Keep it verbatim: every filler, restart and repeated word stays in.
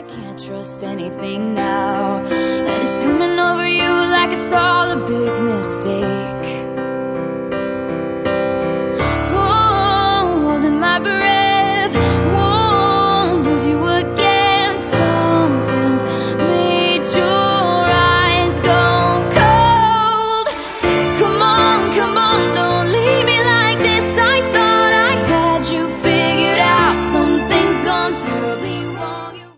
can't trust anything now, and it's coming over you like it's all a big mistake.